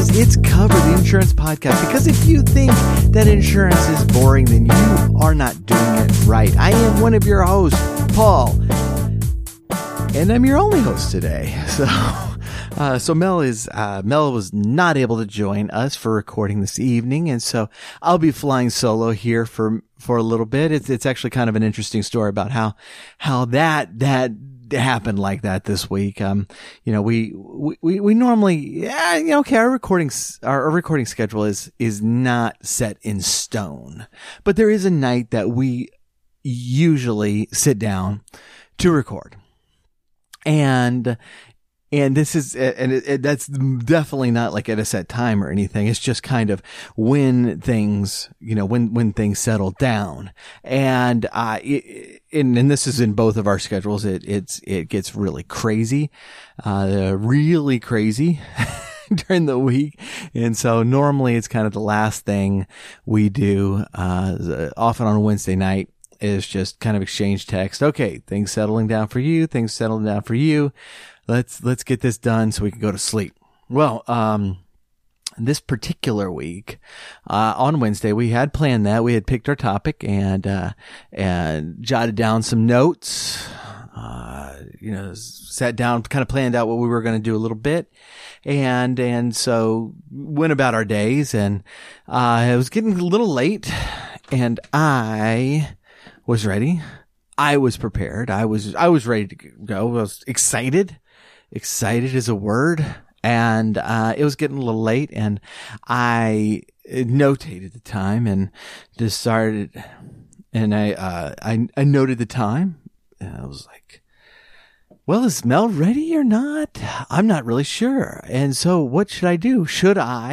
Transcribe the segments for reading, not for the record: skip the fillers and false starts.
It's Cover, the insurance podcast. Because if you think that insurance is boring, then you are not doing it right. I am one of your hosts, Paul, and I'm your only host today. So Mel was not able to join us for recording this evening, and so I'll be flying solo here for a little bit. It's actually kind of an interesting story about how that happened like that this week. We normally, our recording schedule is not set in stone, but there is a night that we usually sit down to record. And this is, that's definitely not like at a set time or anything. It's just kind of when things, when things settle down. And this is in both of our schedules. It gets really crazy, during the week. And so normally it's kind of the last thing we do, often on a Wednesday night, is just kind of exchange text. Okay, things settling down for you, things settling down for you. Let's get this done so we can go to sleep. Well, this particular week, on Wednesday, we had planned that. We had picked our topic and jotted down some notes, sat down, kind of planned out what we were going to do a little bit. And so went about our days, and it was getting a little late, and I was ready. I was prepared. I was ready to go. I was excited. Excited is a word. And it was getting a little late, and I notated the time and just started, and I noted the time, and I was like, well, is Mel ready or not? I'm not really sure. And so what should I do? Should I,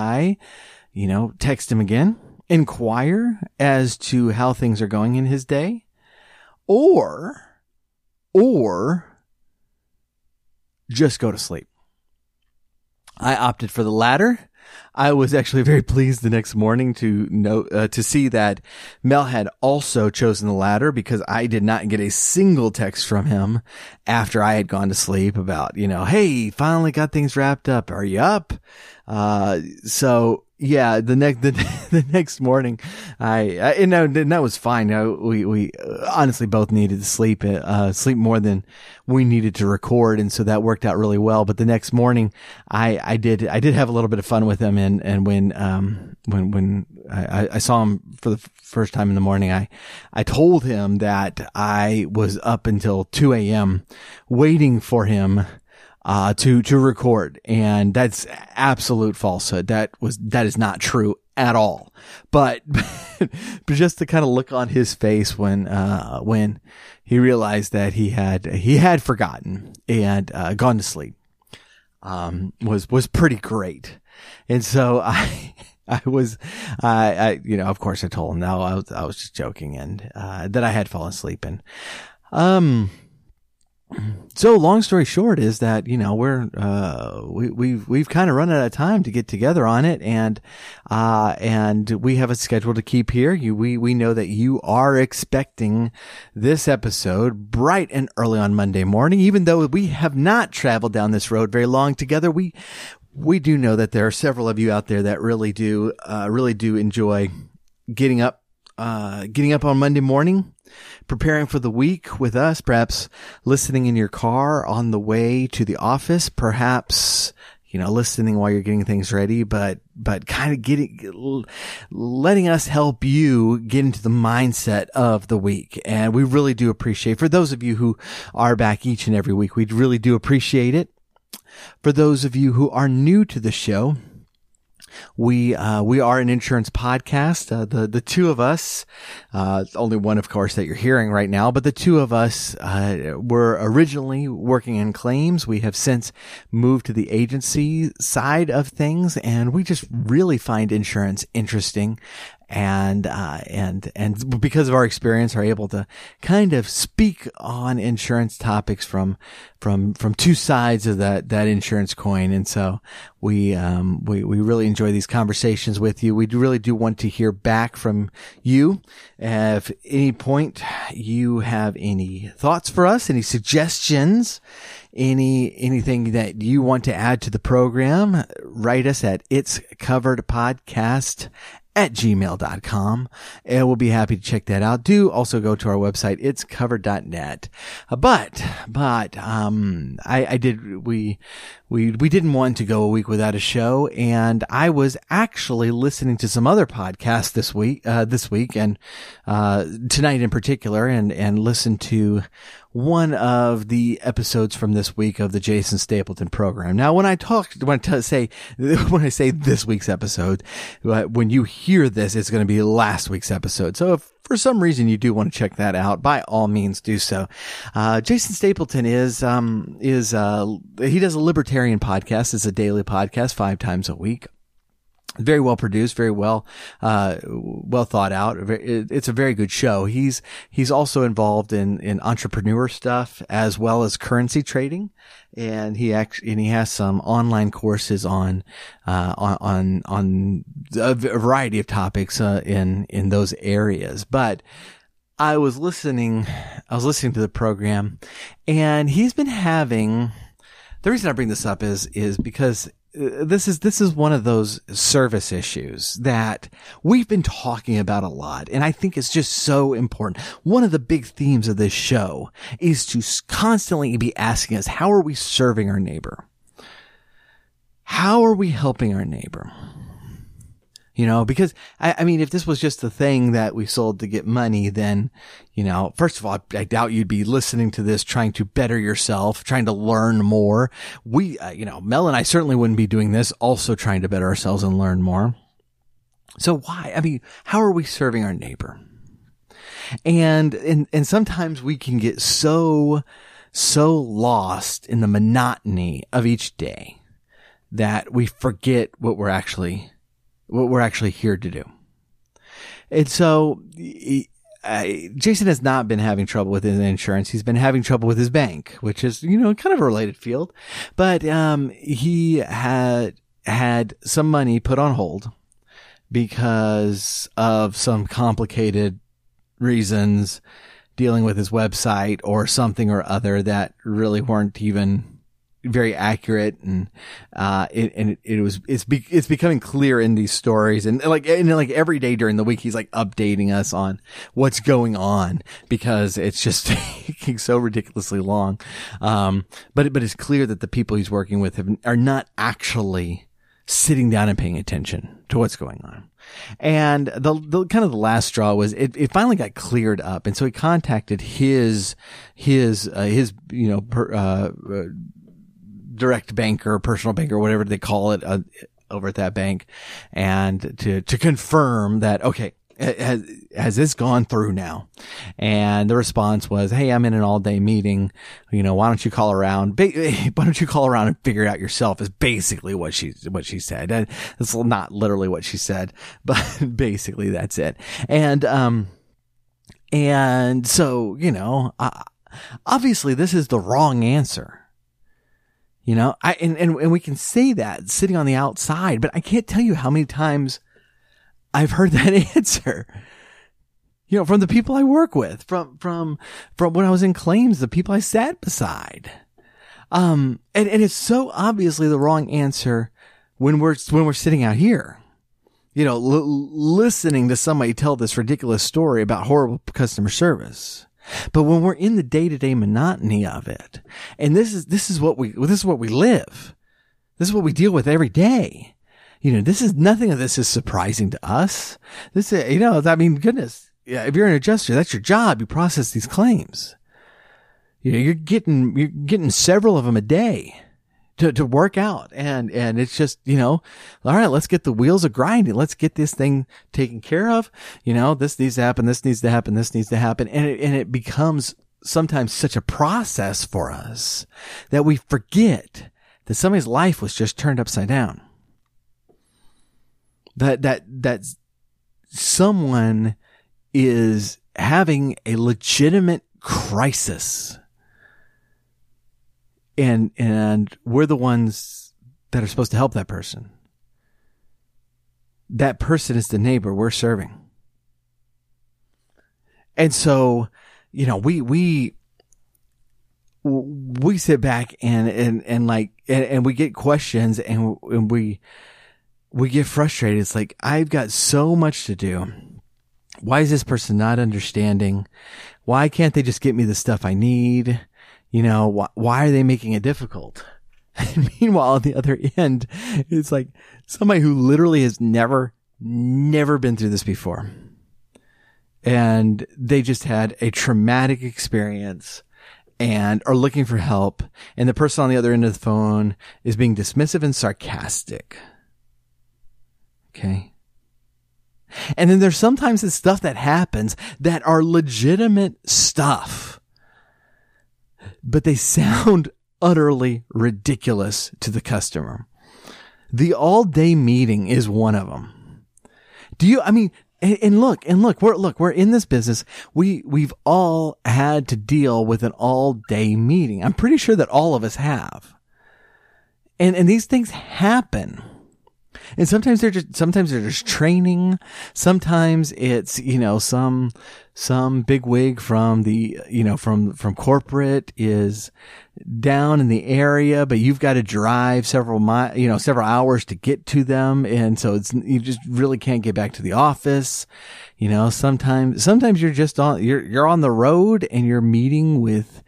text him again, inquire as to how things are going in his day, or just go to sleep? I opted for the latter. I was actually very pleased the next morning to see that Mel had also chosen the latter, because I did not get a single text from him after I had gone to sleep about, hey, finally got things wrapped up. Are you up? So yeah, the next morning, and that was fine. We honestly both needed to sleep more than we needed to record. And so that worked out really well. But the next morning, I did have a little bit of fun with him. And when I saw him for the first time in the morning, I told him that I was up until 2 a.m. waiting for him to record. And that's absolute falsehood. That is not true at all. But just the kind of look on his face when he realized that he had forgotten and gone to sleep, was pretty great. And so of course I told him no, I was just joking, and that I had fallen asleep. And so long story short is that, we've kind of run out of time to get together on it, and we have a schedule to keep here. We know that you are expecting this episode bright and early on Monday morning, even though we have not traveled down this road very long together. We do know that there are several of you out there that really do enjoy getting up on Monday morning, preparing for the week with us, perhaps listening in your car on the way to the office, perhaps, listening while you're getting things ready, but kind of letting us help you get into the mindset of the week. And we really do appreciate, for those of you who are back each and every week, we really do appreciate it. For those of you who are new to the show, we are an insurance podcast. The two of us, only one, of course, that you're hearing right now, but the two of us, were originally working in claims. We have since moved to the agency side of things, and we just really find insurance interesting. and because of our experience are able to kind of speak on insurance topics from two sides of that insurance coin. And so we really enjoy these conversations with you. We really do want to hear back from you. If at any point you have any thoughts for us, any suggestions, anything that you want to add to the program, write us at itscoveredpodcast@gmail.com, and we'll be happy to check that out. Do also go to our website, itscovered.net. We didn't want to go a week without a show, and I was actually listening to some other podcasts this week, and tonight in particular, and listened to one of the episodes from this week of the Jason Stapleton program. Now, when I say this week's episode, when you hear this, it's going to be last week's episode. So if for some reason you do want to check that out, by all means do so. Jason Stapleton he does a libertarian podcast. It's a daily podcast 5 times a week. Very well produced, very well thought out. It's a very good show. He's also involved in entrepreneur stuff as well as currency trading. And he has some online courses on a variety of topics, in those areas. But I was listening to the program, and he's been having, the reason I bring this up is because this is one of those service issues that we've been talking about a lot, and I think it's just so important. One of the big themes of this show is to constantly be asking us, how are we serving our neighbor? How are we helping our neighbor? Because I mean, if this was just a thing that we sold to get money, then, first of all, I doubt you'd be listening to this trying to better yourself, trying to learn more. Mel and I certainly wouldn't be doing this also trying to better ourselves and learn more. So why? I mean, how are we serving our neighbor? And sometimes we can get so lost in the monotony of each day that we forget what we're actually here to do. And so Jason has not been having trouble with his insurance. He's been having trouble with his bank, which is, kind of a related field. But he had some money put on hold because of some complicated reasons dealing with his website or something or other that really weren't even very accurate, and it's becoming clear in these stories, and like every day during the week he's like updating us on what's going on because it's just taking so ridiculously long. But it's clear that the people he's working with are not actually sitting down and paying attention to what's going on. And the kind of the last straw was it finally got cleared up, and so he contacted his direct banker, personal banker, whatever they call it, over at that bank, and to confirm that, okay, has this gone through now? And the response was, hey, I'm in an all day meeting. Why don't you call around? Why don't you call around and figure it out yourself? Is basically what she said. And it's not literally what she said, but basically that's it. And so, obviously this is the wrong answer. And we can say that sitting on the outside, but I can't tell you how many times I've heard that answer, from the people I work with, from when I was in claims, the people I sat beside. And it's so obviously the wrong answer when we're sitting out here, listening to somebody tell this ridiculous story about horrible customer service. But when we're in the day-to-day monotony of it, and this is what we live. This is what we deal with every day. Nothing of this is surprising to us. Goodness. Yeah, if you're an adjuster, that's your job. You process these claims. You're getting several of them a day to work out. And it's just, all right, let's get the wheels a grinding. Let's get this thing taken care of. This needs to happen. This needs to happen. This needs to happen. And it becomes sometimes such a process for us that we forget that somebody's life was just turned upside down. That someone is having a legitimate crisis. And we're the ones that are supposed to help that person. That person is the neighbor we're serving. And so, we sit back and we get questions and we get frustrated. It's like, I've got so much to do. Why is this person not understanding? Why can't they just get me the stuff I need? Why are they making it difficult? And meanwhile, on the other end, it's like somebody who literally has never been through this before. And they just had a traumatic experience and are looking for help. And the person on the other end of the phone is being dismissive and sarcastic. Okay. And then there's sometimes this stuff that happens that are legitimate stuff, but they sound utterly ridiculous to the customer. The all-day meeting is one of them. And look, we're in this business. We've all had to deal with an all-day meeting. I'm pretty sure that all of us have. And these things happen. And sometimes they're just training. Sometimes it's, some bigwig from the, from corporate is down in the area, but you've got to drive several hours to get to them. And so you just really can't get back to the office. Sometimes you're just you're on the road and you're meeting with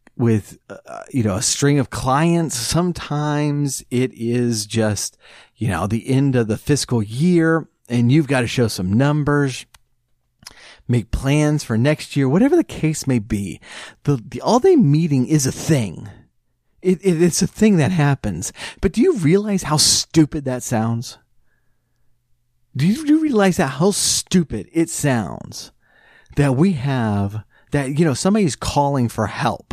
a string of clients. Sometimes it is just, the end of the fiscal year and you've got to show some numbers, make plans for next year, whatever the case may be. The all-day meeting is a thing. It's a thing that happens. But do you realize how stupid that sounds? Do you realize how stupid it sounds that we have that, somebody's calling for help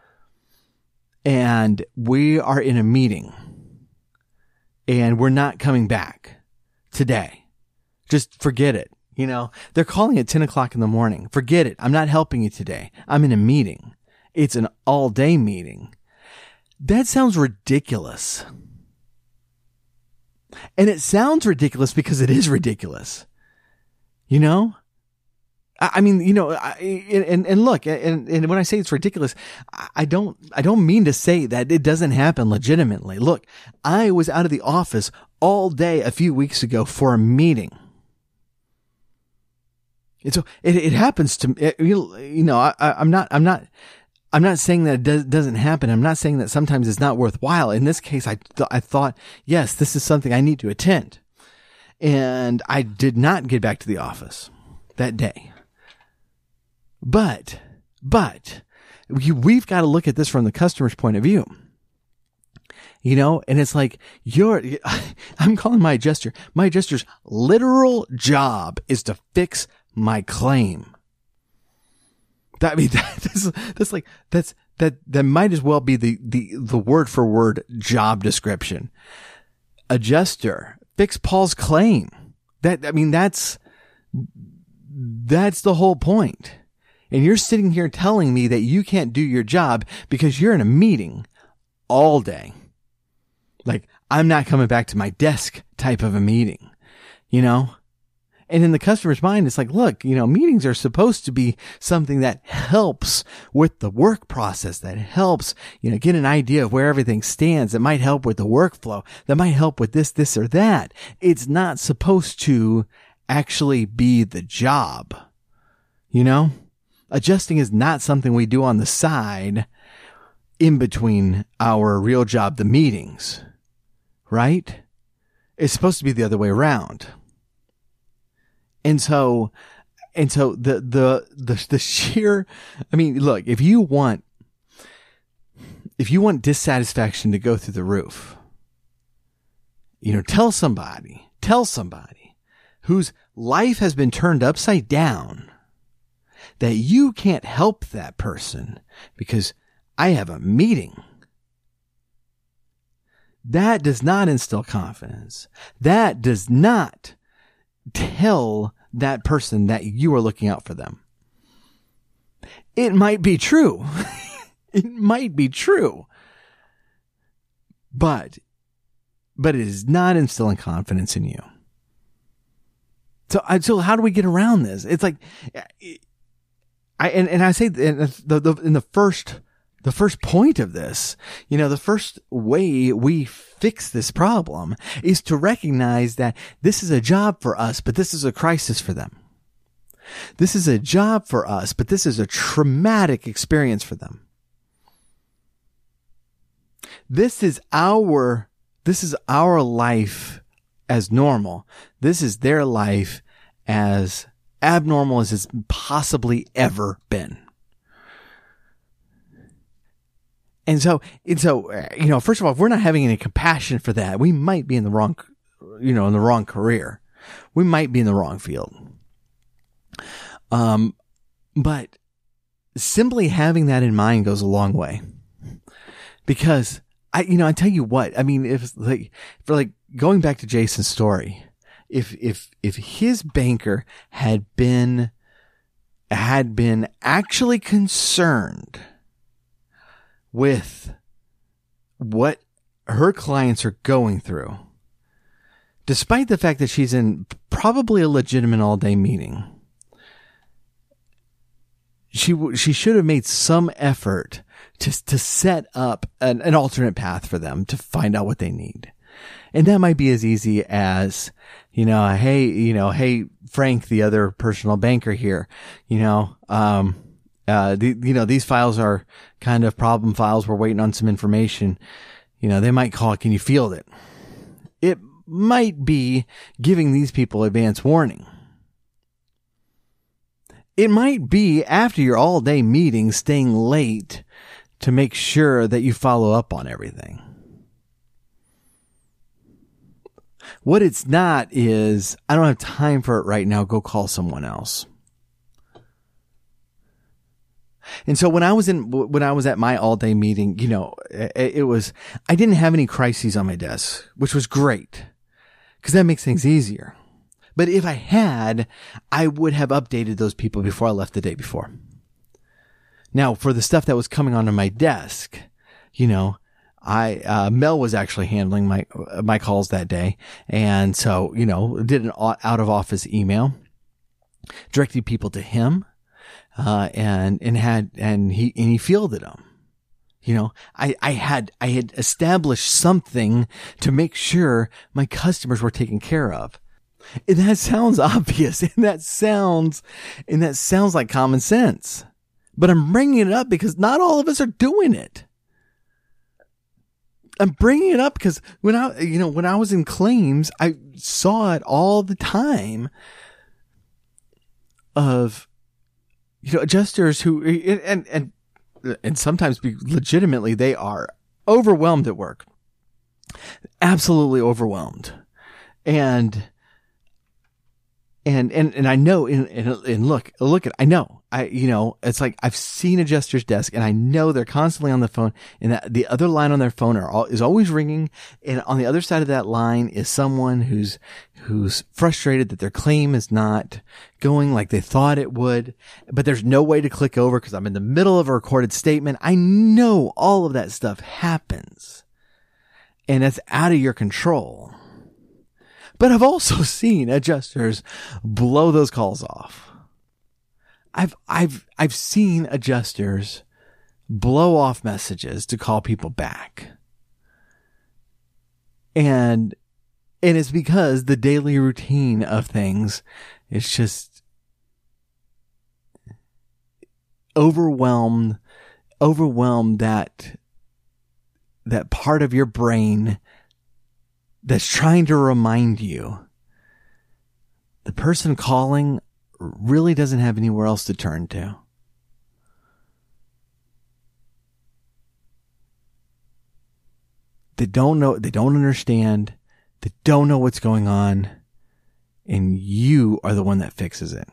and we are in a meeting and we're not coming back today. Just forget it. They're calling at 10 o'clock in the morning. Forget it. I'm not helping you today. I'm in a meeting. It's an all-day meeting. That sounds ridiculous. And it sounds ridiculous because it is ridiculous. I mean, and look, and when I say it's ridiculous, I don't mean to say that it doesn't happen legitimately. Look, I was out of the office all day a few weeks ago for a meeting. And so it happens to me. I'm not saying that it doesn't happen. I'm not saying that sometimes it's not worthwhile. In this case, I thought, yes, this is something I need to attend. And I did not get back to the office that day. But we've got to look at this from the customer's point of view. And it's like I'm calling my adjuster. My adjuster's literal job is to fix my claim. That might as well be the word for word job description. Adjuster, fix Paul's claim. That's the whole point. And you're sitting here telling me that you can't do your job because you're in a meeting all day. Like, I'm not coming back to my desk type of a meeting, And in the customer's mind, it's like, look, meetings are supposed to be something that helps with the work process, that helps, get an idea of where everything stands. That might help with the workflow. That might help with this or that. It's not supposed to actually be the job, Adjusting is not something we do on the side in between our real job, the meetings, right? It's supposed to be the other way around. And so the sheer, look, if you want dissatisfaction to go through the roof, tell somebody whose life has been turned upside down that you can't help that person because I have a meeting. That does not instill confidence. That does not tell that person that you are looking out for them. It might be true. It might be true. But it is not instilling confidence in you. So how do we get around this? It's like, I say in the first point of this, the first way we fix this problem is to recognize that this is a job for us, but this is a crisis for them. This is a job for us, but this is a traumatic experience for them. This is our life as normal. This is their life as abnormal as it's possibly ever been. And so, first of all, if we're not having any compassion for that, we might be in the wrong, in the wrong career. We might be in the wrong field. But simply having that in mind goes a long way. Because I tell you what, I mean, if going back to Jason's story, if his banker had been actually concerned with what her clients are going through, despite the fact that she's in probably a legitimate all-day meeting, she should have made some effort to set up an alternate path for them to find out what they need. And that might be as easy as, hey, Frank, the other personal banker here, these files are kind of problem files. We're waiting on some information. They might call, can you field it? It might be giving these people advance warning. It might be after your all-day meeting, staying late to make sure that you follow up on everything. What it's not is, I don't have time for it right now, go call someone else. And so when I was at my all-day meeting, I didn't have any crises on my desk, which was great, because that makes things easier. But if I had, I would have updated those people before I left the day before. Now, for the stuff that was coming onto my desk, Mel was actually handling my calls that day. And so, did an out of office email, directed people to him, and he fielded them. I had established something to make sure my customers were taken care of. And that sounds obvious, and that sounds like common sense. But I'm bringing it up because not all of us are doing it. I'm bringing it up because when I was in claims, I saw it all the time of, adjusters who, and sometimes legitimately, they are overwhelmed at work. Absolutely overwhelmed. And I know, and look, I know, it's like I've seen adjusters' desk and I know they're constantly on the phone, and that the other line on their phone is always ringing. And on the other side of that line is someone who's frustrated that their claim is not going like they thought it would, but there's no way to click over because I'm in the middle of a recorded statement. I know all of that stuff happens and it's out of your control. But I've also seen adjusters blow those calls off. I've seen adjusters blow off messages to call people back. And it's because the daily routine of things is just overwhelmed that part of your brain that's trying to remind you the person calling really doesn't have anywhere else to turn to. They don't know, they don't understand, they don't know what's going on, and you are the one that fixes it.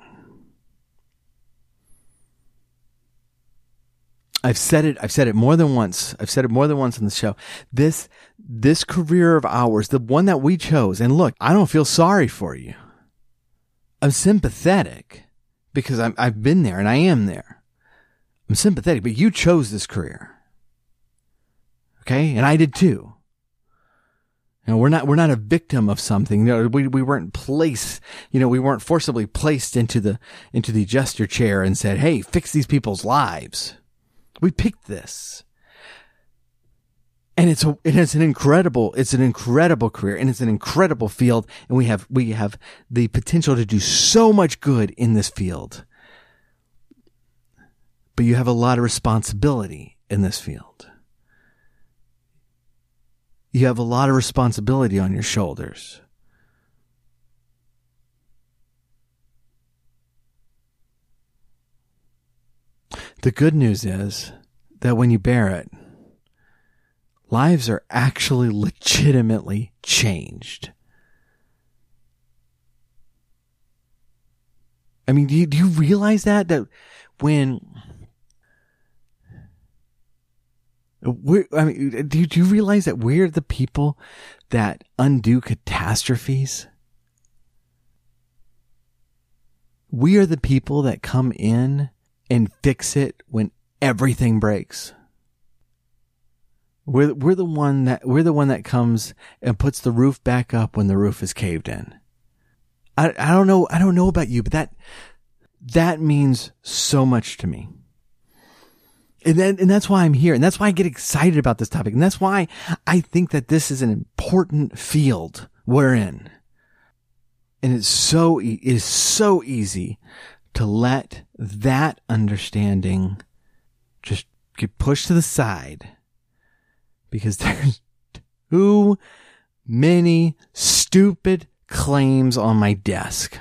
I've said it more than once. I've said it more than once on the show. This career of ours, the one that we chose, and look, I don't feel sorry for you. I'm sympathetic because I've been there and I am there. I'm sympathetic, but you chose this career. Okay? And I did too. You know, we're not a victim of something. You know, we weren't placed, you know, we weren't forcibly placed into the adjuster chair and said, "Hey, fix these people's lives." We picked this. And it's an incredible career, and it's an incredible field, and we have the potential to do so much good in this field. But you have a lot of responsibility in this field. You have a lot of responsibility on your shoulders. The good news is that when you bear it, lives are actually legitimately changed. I mean, do you realize that when... do you realize that we're the people that undo catastrophes? We are the people that come in and fix it when everything breaks. We're the one that comes and puts the roof back up when the roof is caved in. I don't know about you, but that means so much to me. And that's why I'm here. And that's why I get excited about this topic. And that's why I think that this is an important field we're in. And it is so easy to let that understanding just get pushed to the side because there's too many stupid claims on my desk.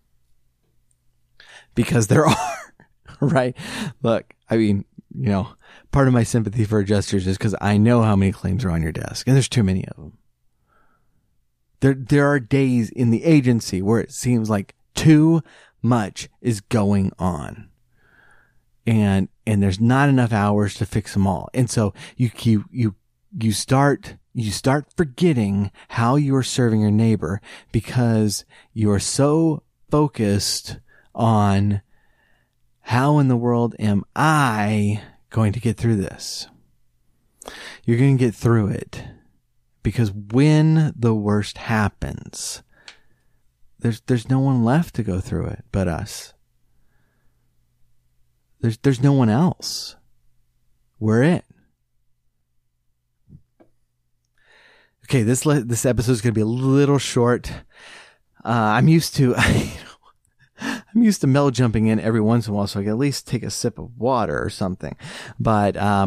Because there are, right? Look, I mean, you know, part of my sympathy for adjusters is because I know how many claims are on your desk, and there's too many of them. There are days in the agency where it seems like too much is going on, and there's not enough hours to fix them all, and so you start forgetting how you are serving your neighbor because you are so focused on how in the world am I going to get through this? You're going to get through it because when the worst happens, there's no one left to go through it but us. There's no one else. We're it. Okay, this episode is going to be a little short. I'm used to Mel jumping in every once in a while so I can at least take a sip of water or something. But I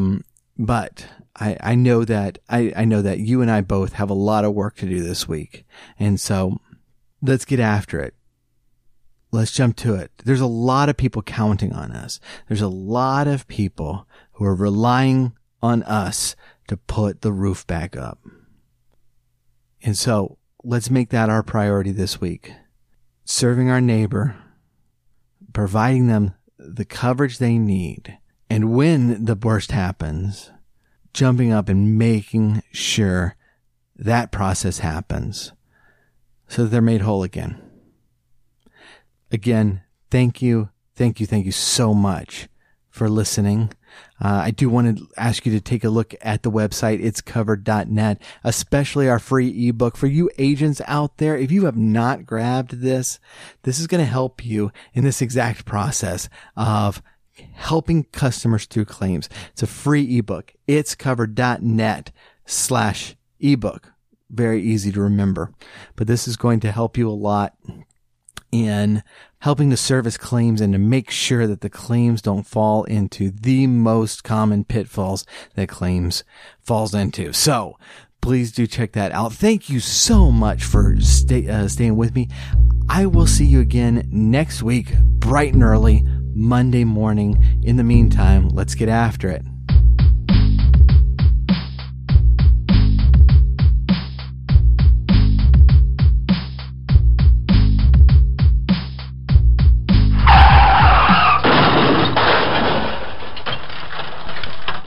know that you and I both have a lot of work to do this week. And so let's get after it. Let's jump to it. There's a lot of people counting on us. There's a lot of people who are relying on us to put the roof back up. And so let's make that our priority this week. Serving our neighbor, providing them the coverage they need, and when the worst happens, jumping up and making sure that process happens so that they're made whole again. Again, thank you so much for listening. I do want to ask you to take a look at the website, itscovered.net, especially our free ebook for you agents out there. If you have not grabbed this is going to help you in this exact process of helping customers through claims. It's a free ebook, itscovered.net/ebook. Very easy to remember, but this is going to help you a lot in helping to service claims and to make sure that the claims don't fall into the most common pitfalls that claims falls into. So please do check that out. Thank you so much for staying with me. I will see you again next week, bright and early, Monday morning. In the meantime, let's get after it.